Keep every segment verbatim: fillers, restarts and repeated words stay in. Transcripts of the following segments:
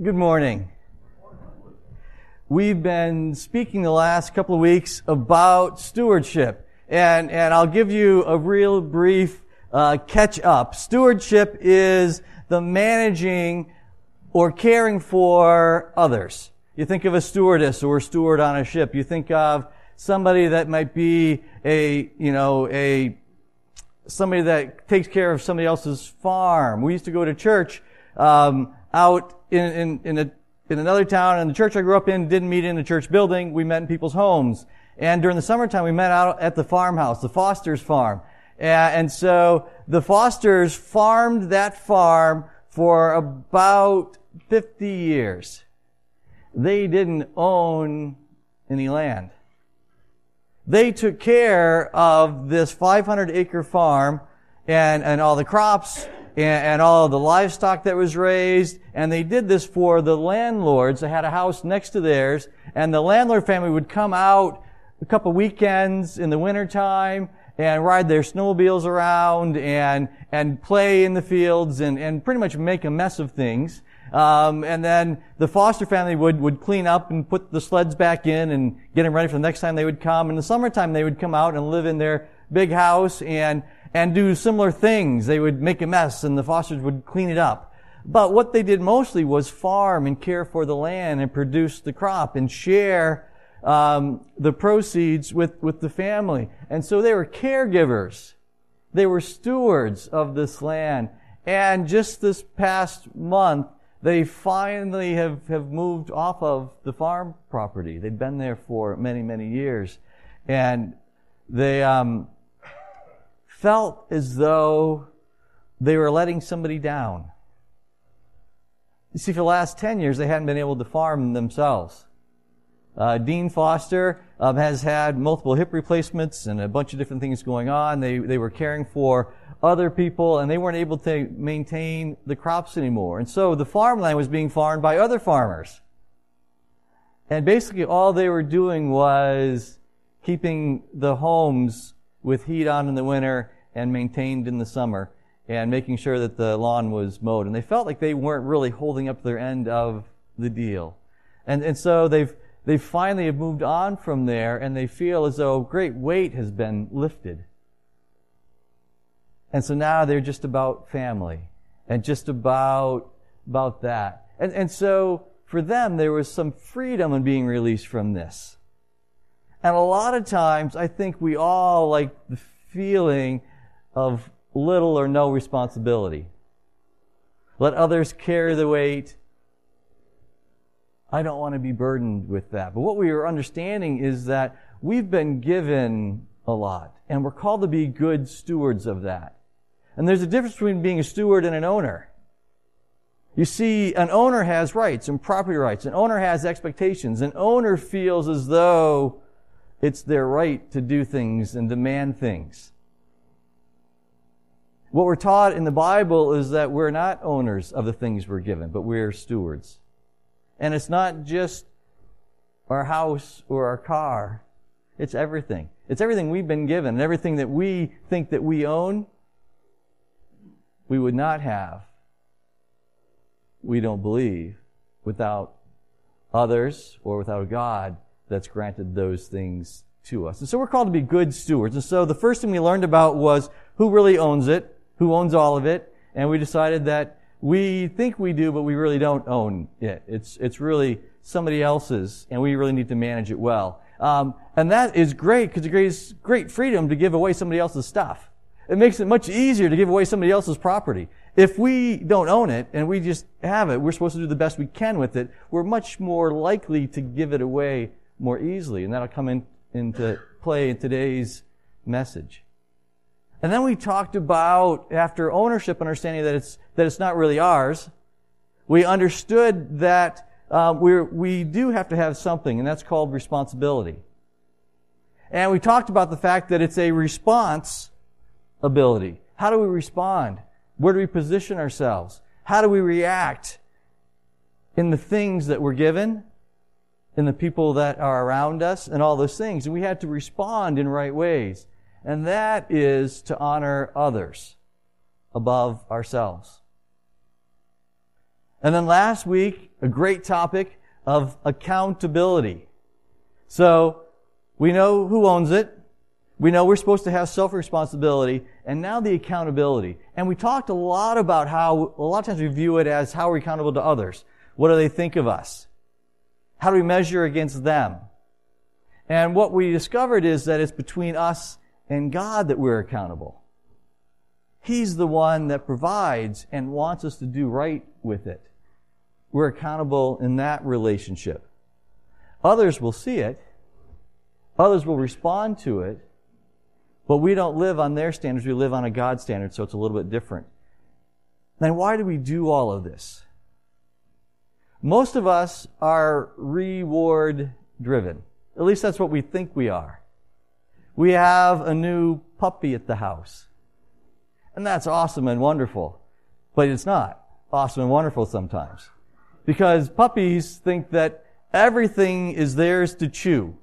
Good morning. We've been speaking the last couple of weeks about stewardship, and, and I'll give you a real brief uh, catch up. Stewardship is the managing or caring for others. You think of a stewardess or a steward on a ship. You think of somebody that might be a, you know, a somebody that takes care of somebody else's farm. We used to go to church um, out in in in, a, in another town, and the church I grew up in didn't meet in the church building. We met in people's homes. And during the summertime, we met out at the farmhouse, the Foster's farm. And, and so the Fosters farmed that farm for about fifty years. They didn't own any land. They took care of this five hundred acre farm and, and all the crops and, and all the livestock that was raised. And they did this for the landlords. They had a house next to theirs. And the landlord family would come out a couple weekends in the wintertime and ride their snowmobiles around and, and play in the fields and, and pretty much make a mess of things. Um, and then the Foster family would, would clean up and put the sleds back in and get them ready for the next time they would come. In the summertime, they would come out and live in their big house and, and do similar things. They would make a mess and the Fosters would clean it up. But what they did mostly was farm and care for the land and produce the crop and share, um, the proceeds with, with the family. And so they were caregivers. They were stewards of this land. And just this past month, they finally have, have moved off of the farm property. They'd been there for many, many years. And they um, felt as though they were letting somebody down. You see, for the last ten years, they hadn't been able to farm themselves. Uh, Dean Foster um, has had multiple hip replacements and a bunch of different things going on. They, they were caring for other people, and they weren't able to maintain the crops anymore. And so the farmland was being farmed by other farmers. And basically all they were doing was keeping the homes with heat on in the winter and maintained in the summer and making sure that the lawn was mowed. And they felt like they weren't really holding up their end of the deal. And, and so they've, they finally have moved on from there, and they feel as though great weight has been lifted. And so now they're just about family and just about, about that. And, and so for them, there was some freedom in being released from this. And a lot of times, I think we all like the feeling of little or no responsibility. Let others carry the weight. I don't want to be burdened with that. But what we are understanding is that we've been given a lot, and we're called to be good stewards of that. And there's a difference between being a steward and an owner. You see, an owner has rights and property rights. An owner has expectations. An owner feels as though it's their right to do things and demand things. What we're taught in the Bible is that we're not owners of the things we're given, but we're stewards. And it's not just our house or our car. It's everything. It's everything we've been given, and everything that we think that we own, we would not have, we don't believe, without others or without a God that's granted those things to us. And so we're called to be good stewards. And so the first thing we learned about was who really owns it, who owns all of it, and we decided that we think we do, but we really don't own it. It's it's really somebody else's, and we really need to manage it well. Um, and that is great because it gives great freedom to give away somebody else's stuff. It makes it much easier to give away somebody else's property. If we don't own it and we just have it, we're supposed to do the best we can with it, we're much more likely to give it away more easily. And that'll come in, into play in today's message. And then we talked about, after ownership, understanding that it's, that it's not really ours, we understood that uh, we're, we do have to have something, and that's called responsibility. And we talked about the fact that it's a response ability. How do we respond? Where do we position ourselves? How do we react in the things that we're given, in the people that are around us, and all those things? And we had to respond in right ways. And that is to honor others above ourselves. And then last week, a great topic of accountability. So, we know who owns it. We know we're supposed to have self-responsibility. And now the accountability. And we talked a lot about how, a lot of times we view it as how we're accountable to others. What do they think of us? How do we measure against them? And what we discovered is that it's between us and God that we're accountable. He's the one that provides and wants us to do right with it. We're accountable in that relationship. Others will see it. Others will respond to it. But we don't live on their standards. We live on a God standard, so it's a little bit different. Then why do we do all of this? Most of us are reward driven. At least that's what we think we are. We have a new puppy at the house. And that's awesome and wonderful. But it's not awesome and wonderful sometimes. Because puppies think that everything is theirs to chew.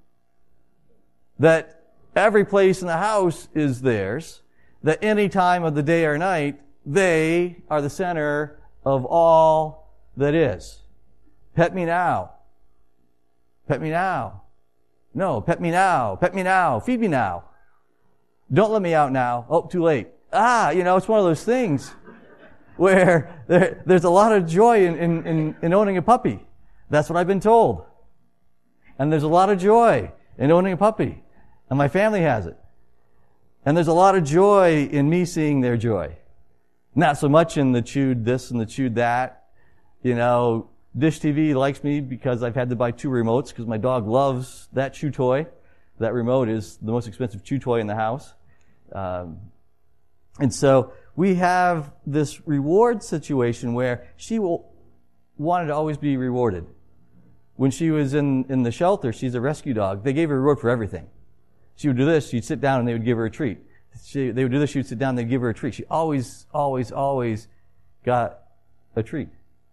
That every place in the house is theirs. That any time of the day or night, they are the center of all that is. Pet me now. Pet me now. No, pet me now. Pet me now. Feed me now. Don't let me out now. Oh, too late. Ah, you know, it's one of those things where there, there's a lot of joy in, in, in, in owning a puppy. That's what I've been told. And there's a lot of joy in owning a puppy. And my family has it. And there's a lot of joy in me seeing their joy. Not so much in the chewed this and the chewed that. You know, Dish T V likes me because I've had to buy two remotes because my dog loves that chew toy. That remote is the most expensive chew toy in the house. Um, and so we have this reward situation where she will wanted to always be rewarded. When she was in, in the shelter, she's a rescue dog. They gave her a reward for everything. She would do this, she'd sit down and they would give her a treat. She, they would do this, she would sit down and they'd give her a treat. She always, always, always got a treat.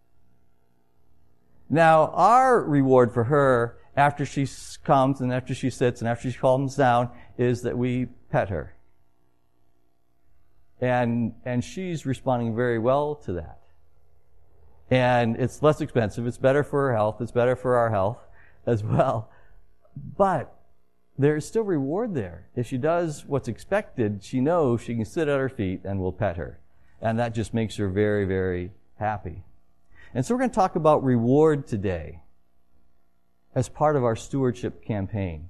Now, our reward for her, after she comes and after she sits and after she calms down, is that we pet her. And, and she's responding very well to that. And it's less expensive, it's better for her health, it's better for our health as well. But there's still reward there. If she does what's expected, she knows she can sit at her feet and we'll pet her. And that just makes her very, very happy. And so we're going to talk about reward today as part of our stewardship campaign.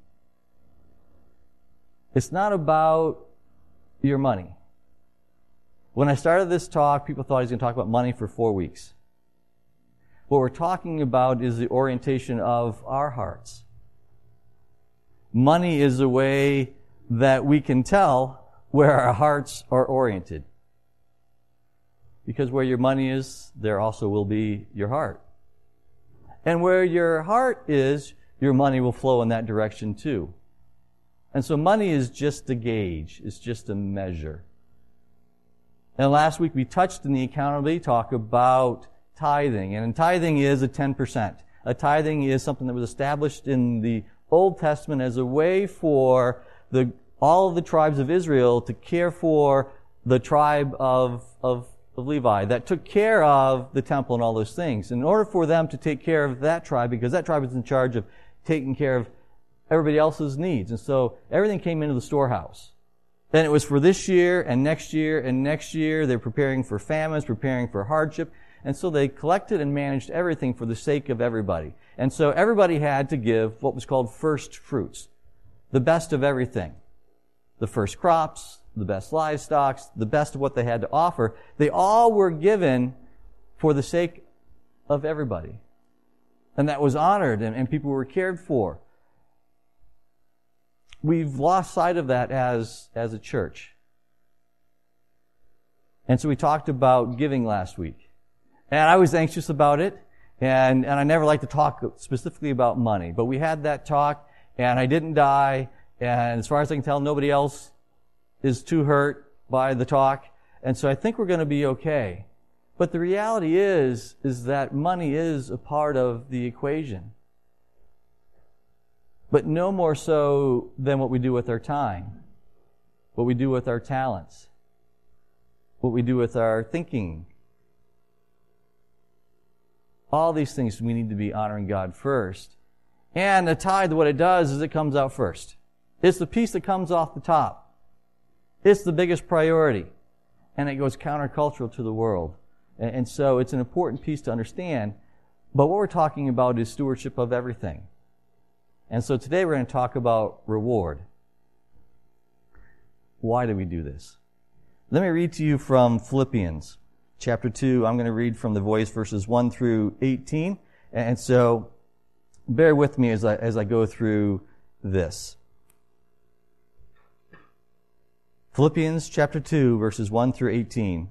It's not about your money. When I started this talk, people thought he was going to talk about money for four weeks. What we're talking about is the orientation of our hearts. Money is a way that we can tell where our hearts are oriented. Because where your money is, there also will be your heart. And where your heart is, your money will flow in that direction too. And so money is just a gauge. It's just a measure. And last week we touched in the accountability talk about tithing. And tithing is a ten percent. A tithing is something that was established in the Old Testament as a way for the all of the tribes of Israel to care for the tribe of, of, of Levi that took care of the temple and all those things. In order for them to take care of that tribe, because that tribe was in charge of taking care of everybody else's needs. And so everything came into the storehouse. And it was for this year and next year and next year. They're preparing for famines, preparing for hardship. And so they collected and managed everything for the sake of everybody. And so everybody had to give what was called first fruits. The best of everything. The first crops, the best livestock, the best of what they had to offer. They all were given for the sake of everybody. And that was honored and, and people were cared for. We've lost sight of that as, as a church. And so we talked about giving last week. And I was anxious about it, and, and I never like to talk specifically about money. But we had that talk, and I didn't die, and as far as I can tell, nobody else is too hurt by the talk. And so I think we're going to be okay. But the reality is, is that money is a part of the equation. But no more so than what we do with our time, what we do with our talents, what we do with our thinking, All these things we need to be honoring God first. And a tithe, what it does is it comes out first. It's the piece that comes off the top. It's the biggest priority. And it goes countercultural to the world. And so it's an important piece to understand. But what we're talking about is stewardship of everything. And so today we're going to talk about reward. Why do we do this? Let me read to you from Philippians chapter two. I'm going to read from the Voice verses one through eighteen. And so bear with me as I, as I go through this. Philippians chapter two, verses one through eighteen.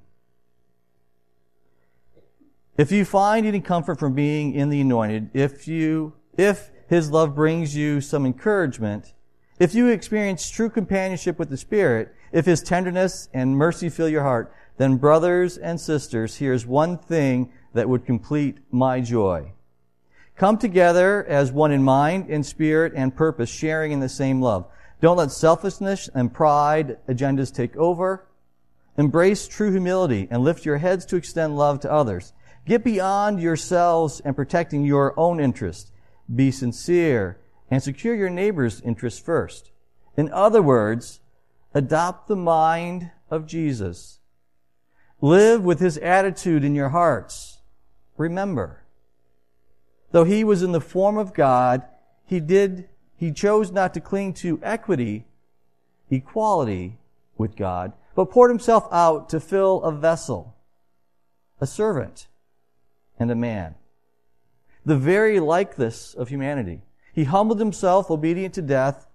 If you find any comfort from being in the anointed, if you, if His love brings you some encouragement, if you experience true companionship with the Spirit, if His tenderness and mercy fill your heart, then brothers and sisters, here's one thing that would complete my joy. Come together as one in mind, in spirit, and purpose, sharing in the same love. Don't let selfishness and pride agendas take over. Embrace true humility and lift your heads to extend love to others. Get beyond yourselves and protecting your own interests. Be sincere and secure your neighbor's interests first. In other words, adopt the mind of Jesus. Live with His attitude in your hearts. Remember, though He was in the form of God, He did, He chose not to cling to equity, equality with God, but poured Himself out to fill a vessel, a servant, and a man. The very likeness of humanity. He humbled Himself, obedient to death,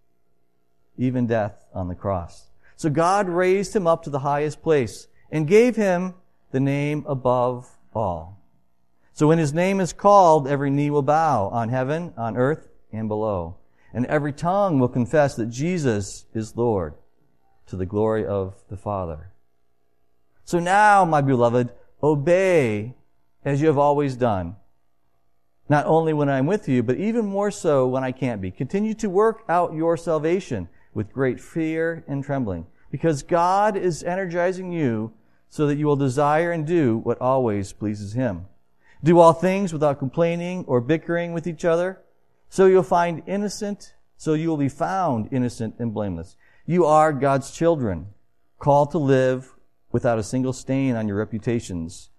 even death on the cross. So God raised Him up to the highest place and gave Him the name above all. So when His name is called, every knee will bow on heaven, on earth, and below. And every tongue will confess that Jesus is Lord, to the glory of the Father. So now, my beloved, obey as you have always done. Not only when I'm with you, but even more so when I can't be. Continue to work out your salvation with great fear and trembling, because God is energizing you so that you will desire and do what always pleases Him. Do all things without complaining or bickering with each other, so you'll find innocent, so you will be found innocent and blameless. You are God's children, called to live without a single stain on your reputations.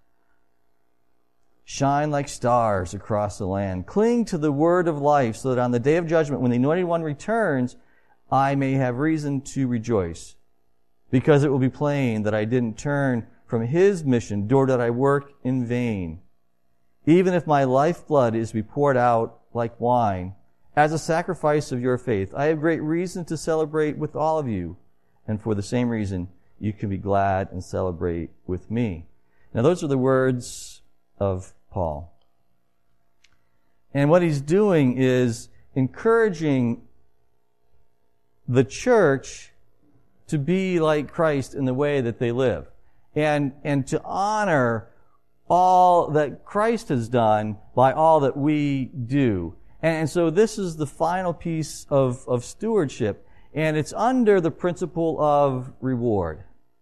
Shine like stars across the land. Cling to the word of life so that on the day of judgment, when the Anointed One returns, I may have reason to rejoice. Because it will be plain that I didn't turn from His mission, nor did I work in vain. Even if my lifeblood is to be poured out like wine, as a sacrifice of your faith, I have great reason to celebrate with all of you. And for the same reason, you can be glad and celebrate with me. Now those are the words of Paul. And what he's doing is encouraging the church to be like Christ in the way that they live. And, and to honor all that Christ has done by all that we do. And, and so this is the final piece of, of stewardship. And it's under the principle of reward.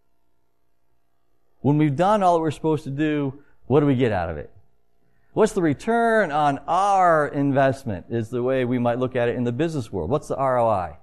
When we've done all that we're supposed to do, what do we get out of it? What's the return on our investment is the way we might look at it in the business world. What's the R O I?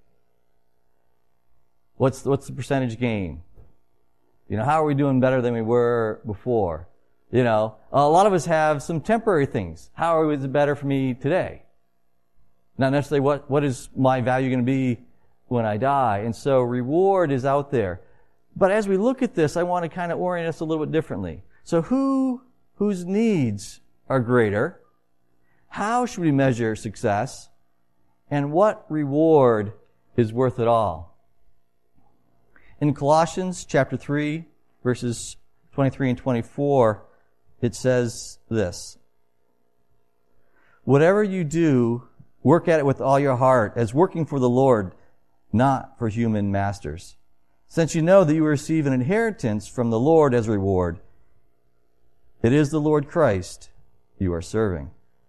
What's the, what's the percentage gain? You know, how are we doing better than we were before? You know, a lot of us have some temporary things. How is it better for me today? Not necessarily what, what is my value going to be when I die. And so reward is out there. But as we look at this, I want to kind of orient us a little bit differently. So who, whose needs are greater? How should we measure success? And what reward is worth it all? In Colossians chapter three, verses twenty-three and twenty-four, it says this: whatever you do, work at it with all your heart, as working for the Lord, not for human masters, since you know that you will receive an inheritance from the Lord as a reward. It is the Lord Christ you are serving.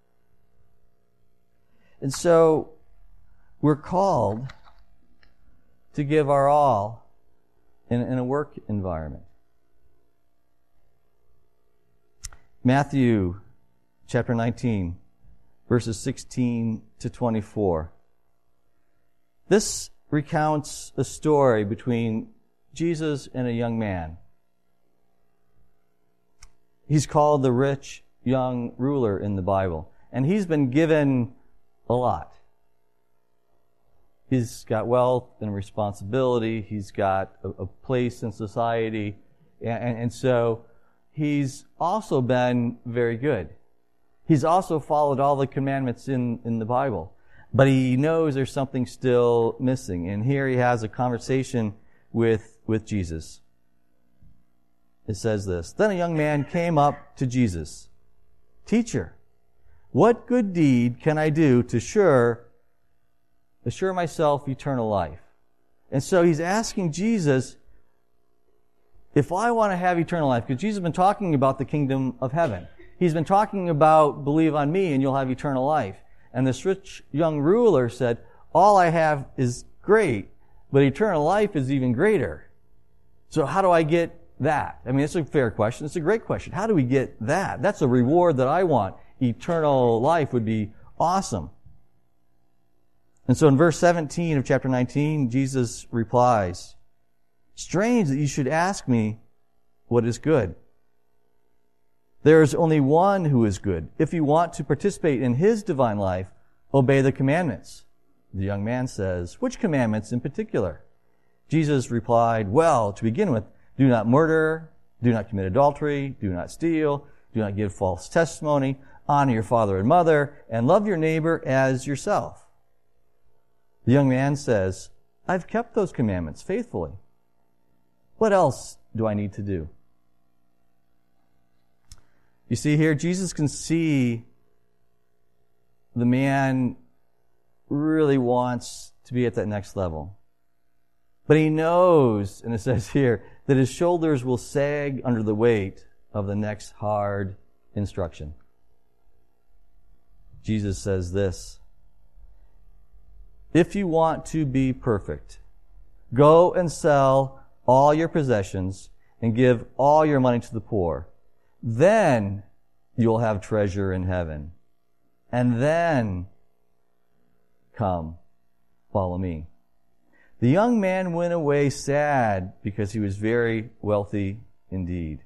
And so, we're called to give our all in, in a work environment. Matthew chapter nineteen, verses sixteen to twenty-four. This recounts a story between Jesus and a young man. He's called the rich young ruler in the Bible, and he's been given a lot. He's got wealth and responsibility. He's got a, a place in society. And, and, and so he's also been very good. He's also followed all the commandments in, in the Bible. But he knows there's something still missing. And here he has a conversation with, with Jesus. It says this, "Then a young man came up to Jesus. 'Teacher, what good deed can I do to sure assure myself eternal life?'" And so he's asking Jesus, if I want to have eternal life, because Jesus has been talking about the kingdom of heaven. He's been talking about believe on me and you'll have eternal life. And this rich young ruler said, all I have is great, but eternal life is even greater. So how do I get that? I mean, it's a fair question. It's a great question. How do we get that? That's a reward that I want. Eternal life would be awesome. And so in verse seventeen of chapter nineteen, Jesus replies, "Strange that you should ask me what is good. There is only one who is good. If you want to participate in his divine life, obey the commandments." The young man says, "Which commandments in particular?" Jesus replied, "Well, to begin with, do not murder, do not commit adultery, do not steal, do not give false testimony, honor your father and mother, and love your neighbor as yourself." The young man says, "I've kept those commandments faithfully. What else do I need to do?" You see here, Jesus can see the man really wants to be at that next level. But he knows, and it says here, that his shoulders will sag under the weight of the next hard instruction. Jesus says this, "If you want to be perfect, go and sell all your possessions and give all your money to the poor. Then you'll have treasure in heaven. And then come, follow me." The young man went away sad because he was very wealthy indeed.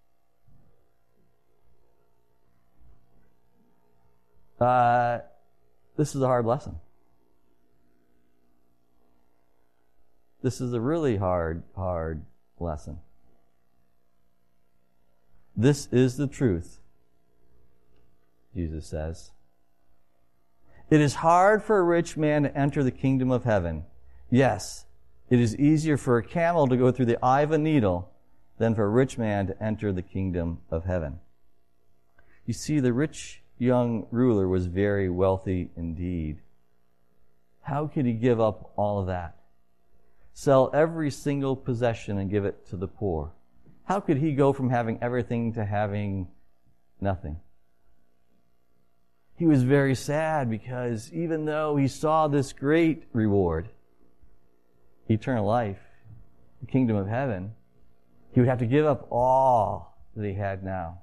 Uh, this is a hard lesson. This is a really hard, hard lesson. This is the truth, Jesus says. It is hard for a rich man to enter the kingdom of heaven. Yes, it is easier for a camel to go through the eye of a needle than for a rich man to enter the kingdom of heaven. You see, the rich young ruler was very wealthy indeed. How could he give up all of that? Sell every single possession and give it to the poor? How could he go from having everything to having nothing? He was very sad because even though he saw this great reward, eternal life, the kingdom of heaven, he would have to give up all that he had now.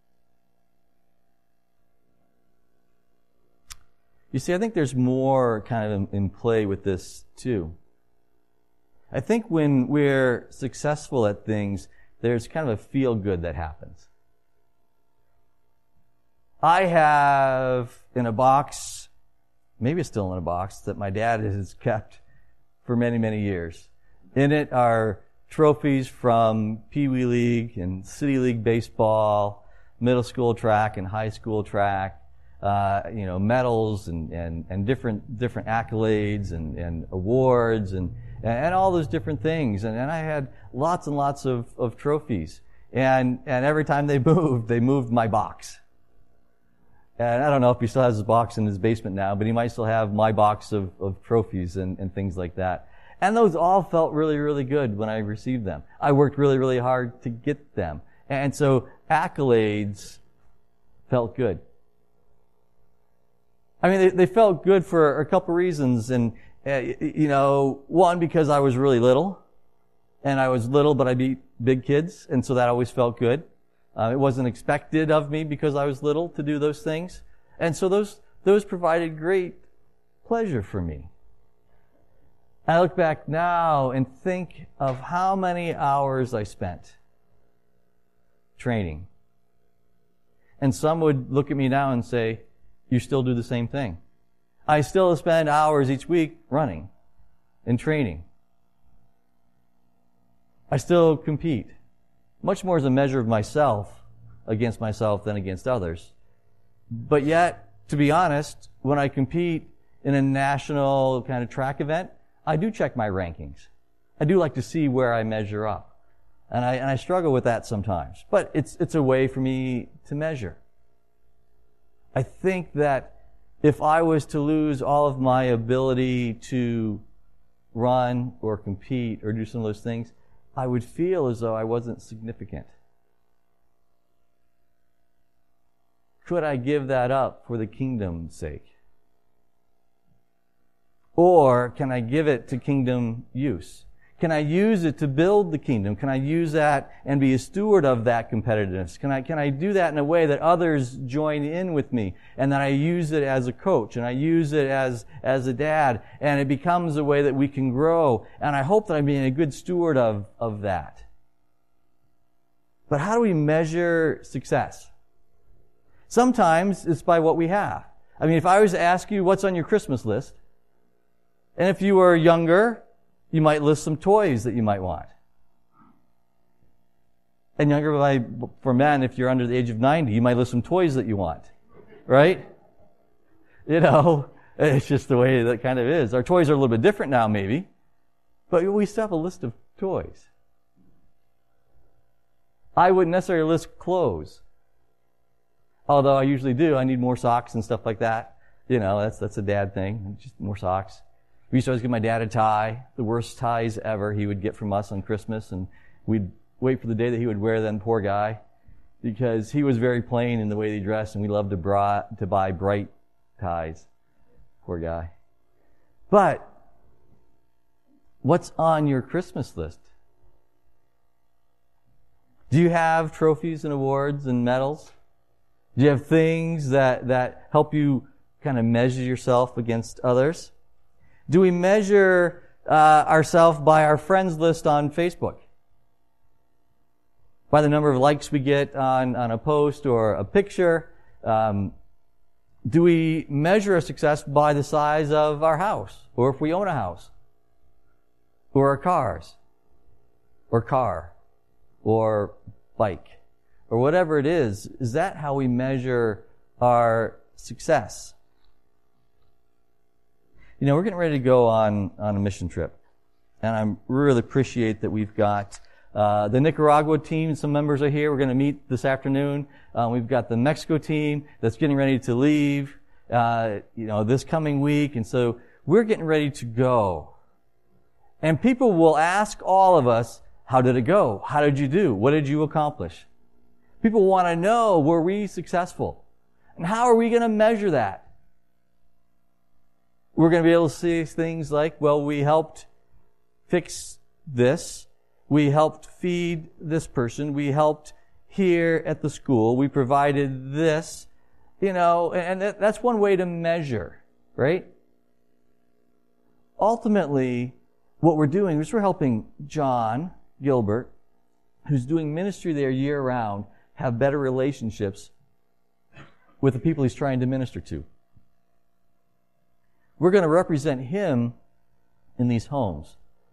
You see, I think there's more kind of in play with this too. I think when we're successful at things, there's kind of a feel-good that happens. I have in a box, maybe it's still in a box, that my dad has kept for many, many years. In it are trophies from Pee Wee League and City League baseball, middle school track and high school track, uh, you know, medals and, and, and different different accolades and, and awards and and all those different things. And, and I had lots and lots of, of trophies. And and every time they moved, they moved my box. And I don't know if he still has his box in his basement now, but he might still have my box of, of trophies and, and things like that. And those all felt really, really good when I received them. I worked really, really hard to get them. And so accolades felt good. I mean, they, they felt good for a couple reasons. And, uh, you know, one, because I was really little. And I was little, but I beat big kids. And so that always felt good. Uh, it wasn't expected of me because I was little to do those things. And so those, those provided great pleasure for me. I look back now and think of how many hours I spent training. And some would look at me now and say, you still do the same thing. I still spend hours each week running and training. I still compete, much more as a measure of myself against myself than against others. But yet, to be honest, when I compete in a national kind of track event, I do check my rankings. I do like to see where I measure up. And I, and I struggle with that sometimes. But it's, it's a way for me to measure. I think that if I was to lose all of my ability to run or compete or do some of those things, I would feel as though I wasn't significant. Could I give that up for the kingdom's sake? Or can I give it to kingdom use? Can I use it to build the kingdom? Can I use that and be a steward of that competitiveness? Can I, can I do that in a way that others join in with me and that I use it as a coach and I use it as, as a dad and it becomes a way that we can grow, and I hope that I'm being a good steward of, of that. But how do we measure success? Sometimes it's by what we have. I mean, if I was to ask you what's on your Christmas list, and if you were younger, you might list some toys that you might want. And younger by, for men, if you're under the age of ninety, you might list some toys that you want. Right? You know, it's just the way that kind of is. Our toys are a little bit different now, maybe. But we still have a list of toys. I wouldn't necessarily list clothes. Although I usually do. I need more socks and stuff like that. You know, that's, that's a dad thing. Just more socks. We used to always give my dad a tie, the worst ties ever he would get from us on Christmas, and we'd wait for the day that he would wear them, poor guy, because he was very plain in the way he dressed, and we loved to, bra- to buy bright ties. Poor guy. But what's on your Christmas list? Do you have trophies and awards and medals? Do you have things that, that help you kind of measure yourself against others? Do we measure uh, ourselves by our friends list on Facebook? By the number of likes we get on, on a post or a picture? Um, do we measure our success by the size of our house? Or if we own a house? Or our cars? Or car? Or bike? Or whatever it is, is that how we measure our success? You know, we're getting ready to go on, on a mission trip. And I really appreciate that we've got uh, the Nicaragua team. Some members are here. We're going to meet this afternoon. Uh, we've got the Mexico team that's getting ready to leave, uh, you know, this coming week. And so we're getting ready to go. And people will ask all of us, how did it go? How did you do? What did you accomplish? People want to know, were we successful? And how are we going to measure that? We're going to be able to see things like, well, we helped fix this. We helped feed this person. We helped here at the school. We provided this. You know, and that's one way to measure, right? Ultimately, what we're doing is we're helping John Gilbert, who's doing ministry there year round, have better relationships with the people he's trying to minister to. We're going to represent him in these homes.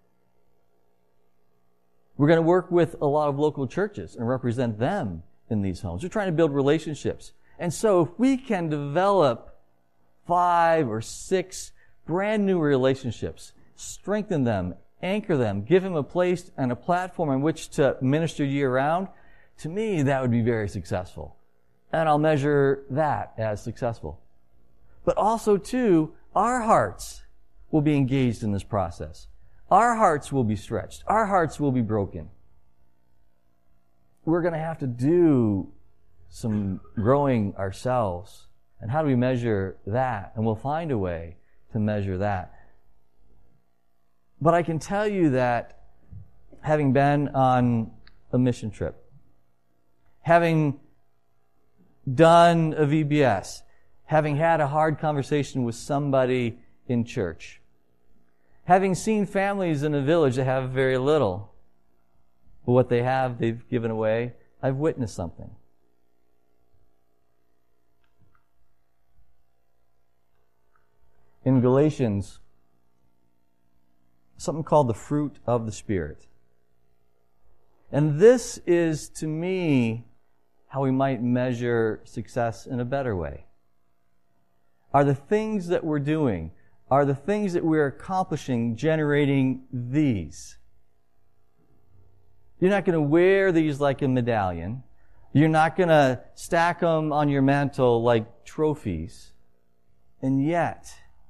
We're going to work with a lot of local churches and represent them in these homes. We're trying to build relationships. And so if we can develop five or six brand new relationships, strengthen them, anchor them, give them a place and a platform on which to minister year round, to me, that would be very successful. And I'll measure that as successful. But also, too, our hearts will be engaged in this process. Our hearts will be stretched. Our hearts will be broken. We're going to have to do some growing ourselves. And how do we measure that? And we'll find a way to measure that. But I can tell you that having been on a mission trip, having done a V B S, having had a hard conversation with somebody in church, having seen families in a village that have very little, but what they have, they've given away. I've witnessed something. In Galatians, something called the fruit of the Spirit. And this is, to me, how we might measure success in a better way. Are the things that we're doing, are the things that we're accomplishing generating these? You're not going to wear these like a medallion. You're not going to stack them on your mantle like trophies. And yet,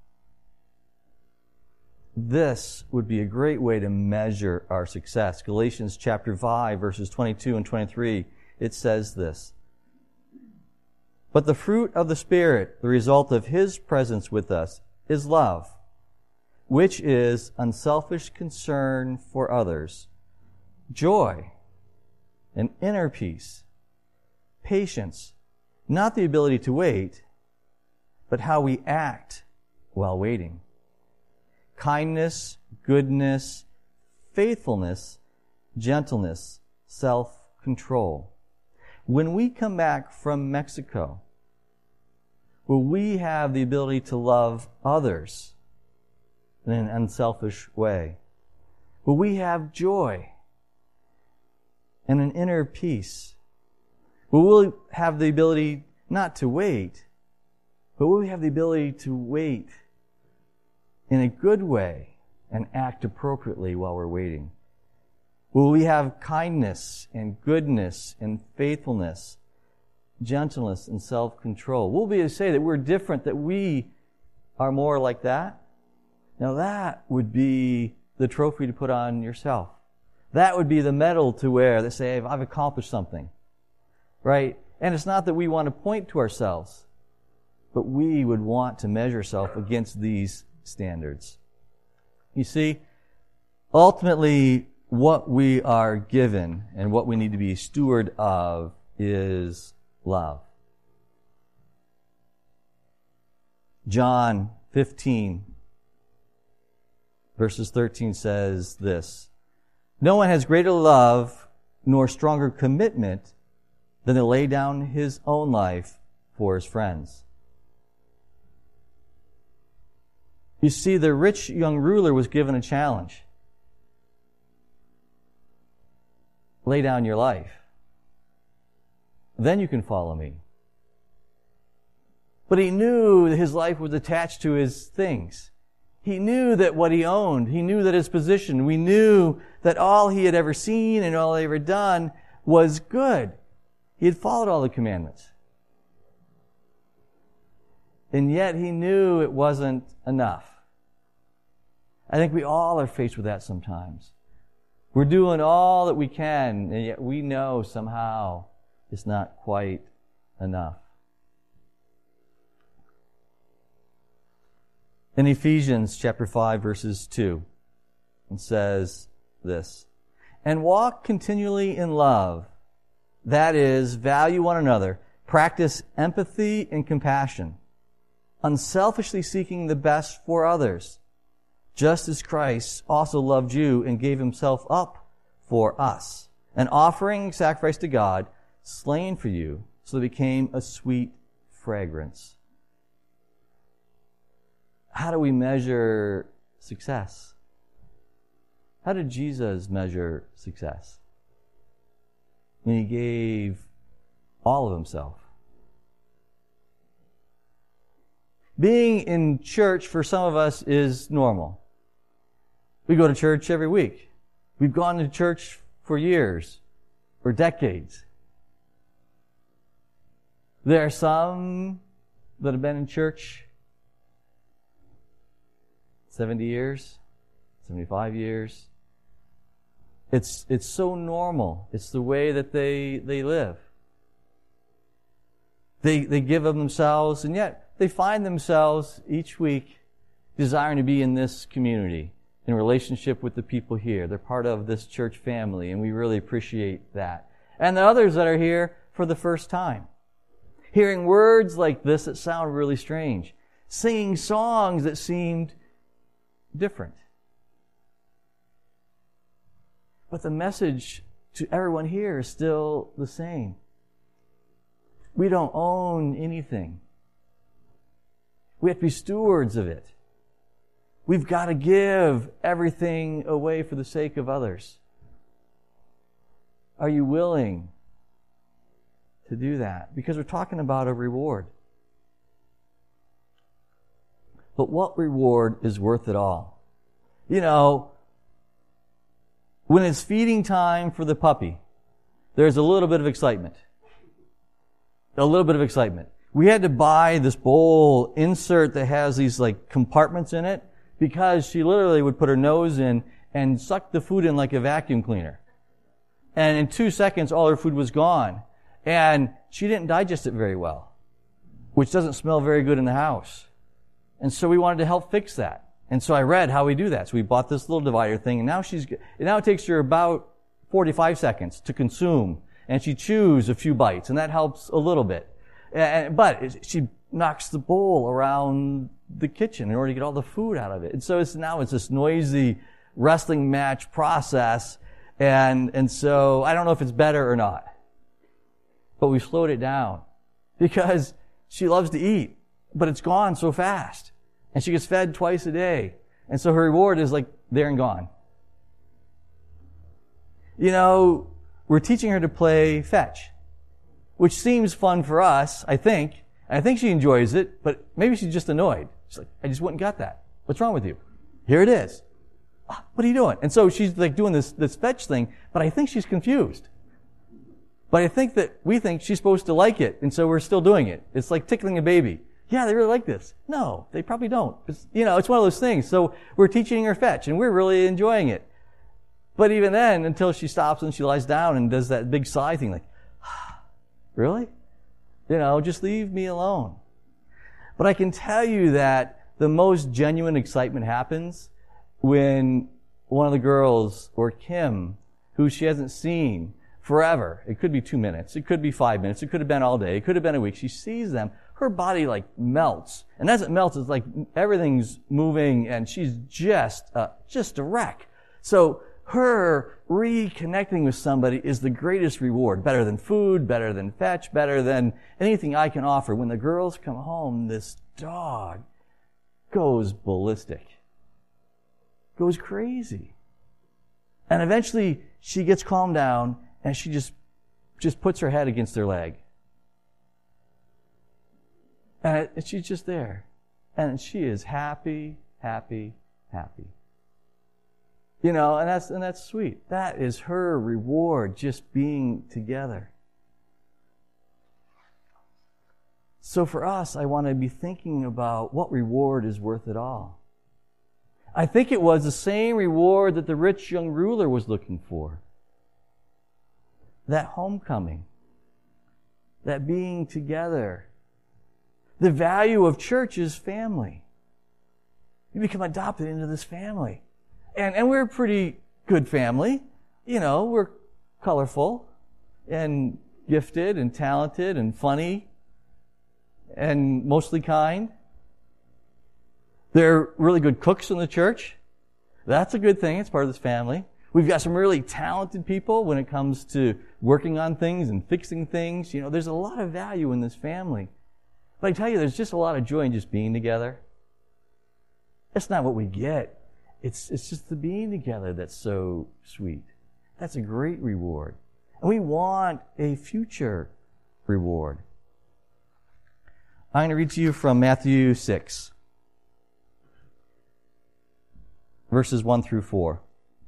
this would be a great way to measure our success. Galatians chapter five, verses twenty-two and twenty-three, it says this. But the fruit of the Spirit, the result of His presence with us, is love, which is unselfish concern for others, joy, and inner peace, patience, not the ability to wait, but how we act while waiting, kindness, goodness, faithfulness, gentleness, self-control. When we come back from Mexico, will we have the ability to love others in an unselfish way? Will we have joy and an inner peace? Will we have the ability not to wait, but will we have the ability to wait in a good way and act appropriately while we're waiting? Will we have kindness and goodness and faithfulness, gentleness and self-control? Will we be able to say that we're different, that we are more like that? Now that would be the trophy to put on yourself. That would be the medal to wear that say, I've accomplished something. Right? And it's not that we want to point to ourselves, but we would want to measure ourselves against these standards. You see, ultimately, what we are given and what we need to be a steward of is love. John fifteen, verses thirteen says this, no one has greater love nor stronger commitment than to lay down his own life for his friends. You see, the rich young ruler was given a challenge. Lay down your life. Then you can follow me. But he knew that his life was attached to his things. He knew that what he owned, he knew that his position, we knew that all he had ever seen and all he had ever done was good. He had followed all the commandments. And yet he knew it wasn't enough. I think we all are faced with that sometimes. We're doing all that we can, and yet we know somehow it's not quite enough. In Ephesians chapter five, verses two, it says this, and walk continually in love, that is, value one another, practice empathy and compassion, unselfishly seeking the best for others, just as Christ also loved you and gave himself up for us, an offering sacrifice to God, slain for you, so that it became a sweet fragrance. How do we measure success? How did Jesus measure success? When he gave all of himself. Being in church for some of us is normal. We go to church every week. We've gone to church for years or decades. There are some that have been in church seventy years, seventy-five years. It's it's so normal. It's the way that they they live. They they give of themselves, and yet they find themselves each week desiring to be in this community, in relationship with the people here. They're part of this church family, and we really appreciate that. And the others that are here for the first time. Hearing words like this that sound really strange. Singing songs that seemed different. But the message to everyone here is still the same. We don't own anything. We have to be stewards of it. We've got to give everything away for the sake of others. Are you willing to do that? Because we're talking about a reward. But what reward is worth it all? You know, when it's feeding time for the puppy, there's a little bit of excitement. A little bit of excitement. We had to buy this bowl insert that has these like compartments in it because she literally would put her nose in and suck the food in like a vacuum cleaner. And in two seconds, all her food was gone. And she didn't digest it very well, which doesn't smell very good in the house. And so we wanted to help fix that. And so I read how we do that. So we bought this little divider thing, and now she's, now it takes her about forty-five seconds to consume. And she chews a few bites, and that helps a little bit. And, but she knocks the bowl around the kitchen in order to get all the food out of it. And so it's, now it's this noisy wrestling match process. And, and so I don't know if it's better or not. But we slowed it down because she loves to eat, but it's gone so fast. And she gets fed twice a day. And so her reward is like there and gone. You know, we're teaching her to play fetch, which seems fun for us, I think. I think she enjoys it, but maybe she's just annoyed. She's like, I just went and got that. What's wrong with you? Here it is. Ah, what are you doing? And so she's like doing this, this fetch thing, but I think she's confused. But I think that we think she's supposed to like it, and so we're still doing it. It's like tickling a baby. Yeah, they really like this. No, they probably don't. It's, you know, it's one of those things. So we're teaching her fetch, and we're really enjoying it. But even then, until she stops and she lies down and does that big sigh thing, like, really? You know, just leave me alone. But I can tell you that the most genuine excitement happens when one of the girls, or Kim, who she hasn't seen forever, it could be two minutes, it could be five minutes, it could have been all day, it could have been a week, she sees them, her body like melts. And as it melts, it's like everything's moving and she's just, uh, just a wreck. So her reconnecting with somebody is the greatest reward. Better than food, better than fetch, better than anything I can offer. When the girls come home, this dog goes ballistic. Goes crazy. And eventually she gets calmed down and she just, just puts her head against their leg. And it, she's just there. And she is happy, happy, happy. You know, and that's, and that's sweet. That is her reward, just being together. So for us, I want to be thinking about what reward is worth it all. I think it was the same reward that the rich young ruler was looking for. That homecoming. That being together. The value of church is family. You become adopted into this family. And, and we're a pretty good family. You know, we're colorful and gifted and talented and funny and mostly kind. They're really good cooks in the church. That's a good thing. It's part of this family. We've got some really talented people when it comes to working on things and fixing things. You know, there's a lot of value in this family. But I tell you, there's just a lot of joy in just being together. That's not what we get. It's, it's just the being together that's so sweet. That's a great reward. And we want a future reward. I'm going to read to you from Matthew six, verses one through four.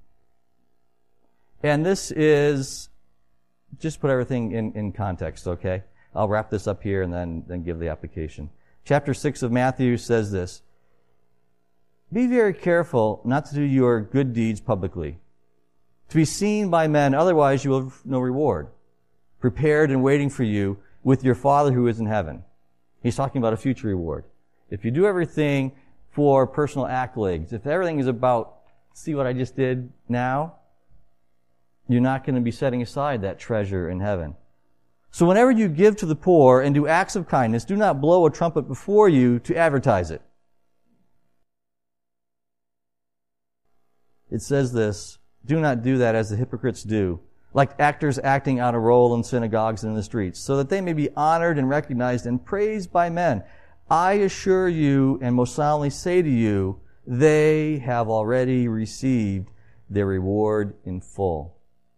And this is, just put everything in, in context, okay? I'll wrap this up here and then, then give the application. Chapter six of Matthew says this: Be very careful not to do your good deeds publicly, to be seen by men, otherwise you will have no reward, prepared and waiting for you with your Father who is in heaven. He's talking about a future reward. If you do everything for personal accolades, if everything is about, see what I just did now, you're not going to be setting aside that treasure in heaven. So whenever you give to the poor and do acts of kindness, do not blow a trumpet before you to advertise it. It says this, do not do that as the hypocrites do, like actors acting out a role in synagogues and in the streets, so that they may be honored and recognized and praised by men. I assure you and most solemnly say to you, they have already received their reward in full.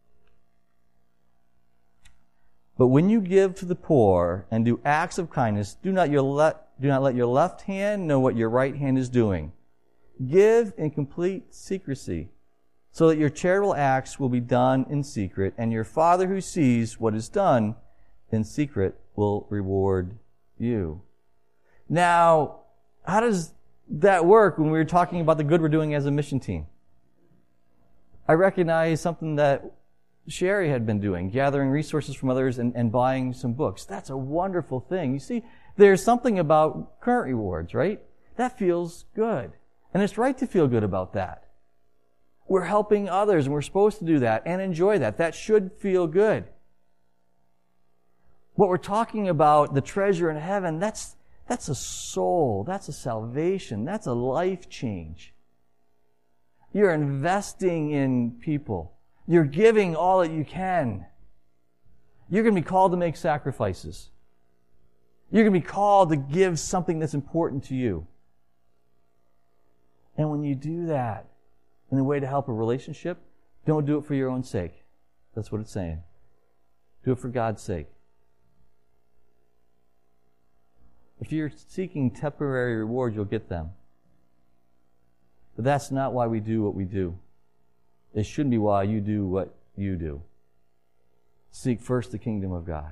But when you give to the poor and do acts of kindness, do not, your le- do not let your left hand know what your right hand is doing. Give in complete secrecy, so that your charitable acts will be done in secret, and your Father who sees what is done in secret will reward you. Now, how does that work when we were talking about the good we're doing as a mission team? I recognize something that Sherry had been doing, gathering resources from others and, and buying some books. That's a wonderful thing. You see, there's something about current rewards, right? That feels good. And it's right to feel good about that. We're helping others, and we're supposed to do that and enjoy that. That should feel good. What we're talking about, the treasure in heaven, that's that's a soul. That's a salvation. That's a life change. You're investing in people. You're giving all that you can. You're going to be called to make sacrifices. You're going to be called to give something that's important to you. And when you do that in a way to help a relationship, don't do it for your own sake. That's what it's saying. Do it for God's sake. If you're seeking temporary rewards, you'll get them. But that's not why we do what we do. It shouldn't be why you do what you do. Seek first the kingdom of God.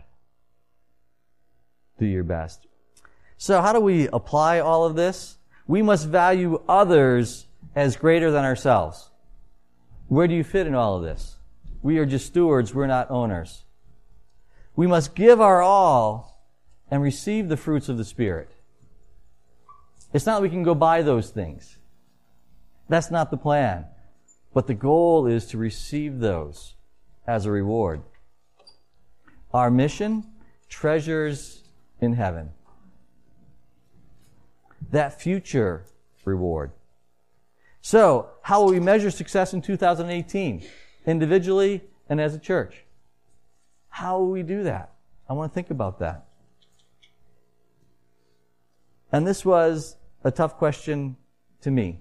Do your best. So how do we apply all of this? We must value others as greater than ourselves. Where do you fit in all of this? We are just stewards, we're not owners. We must give our all and receive the fruits of the Spirit. It's not that we can go buy those things. That's not the plan. But the goal is to receive those as a reward. Our mission, treasures in heaven. That future reward. So, how will we measure success in two thousand eighteen? Individually and as a church. How will we do that? I want to think about that. And this was a tough question to me.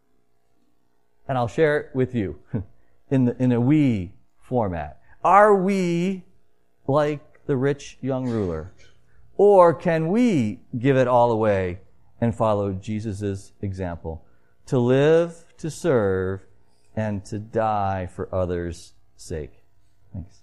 And I'll share it with you in the, in a we format. Are we like the rich young ruler? Or can we give it all away and follow Jesus' example? To live, to serve, and to die for others' sake. Thanks.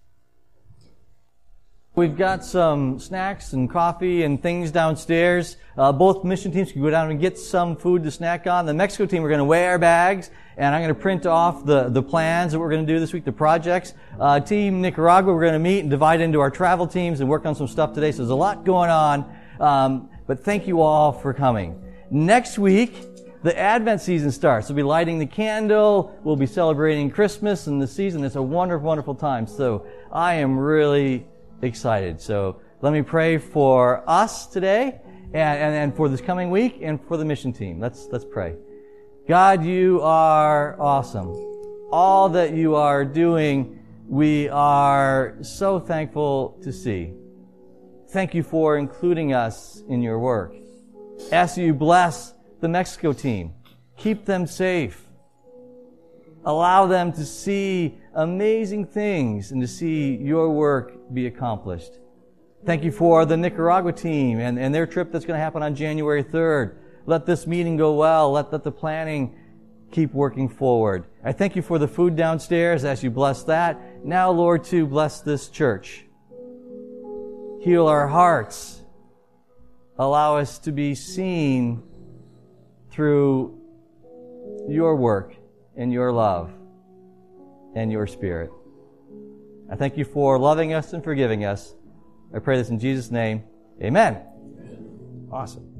We've got some snacks and coffee and things downstairs. Uh, both mission teams can go down and get some food to snack on. The Mexico team, we're going to weigh our bags, and I'm going to print off the, the plans that we're going to do this week, the projects. Uh, team Nicaragua, we're going to meet and divide into our travel teams and work on some stuff today. So there's a lot going on. Um, but thank you all for coming. Next week, the Advent season starts. We'll be lighting the candle. We'll be celebrating Christmas and the season. It's a wonderful, wonderful time. So I am really excited. So let me pray for us today and, and, and for this coming week and for the mission team. Let's, let's pray. God, you are awesome. All that you are doing, we are so thankful to see. Thank you for including us in your work. Ask you bless the Mexico team. Keep them safe. Allow them to see amazing things and to see your work be accomplished. Thank you for the Nicaragua team and, and their trip that's going to happen on January third. Let this meeting go well. Let, let the planning keep working forward. I thank you for the food downstairs as you bless that. Now, Lord, to bless this church. Heal our hearts. Allow us to be seen through your work and your love and your Spirit. I thank you for loving us and forgiving us. I pray this in Jesus' name. Amen. Amen. Awesome.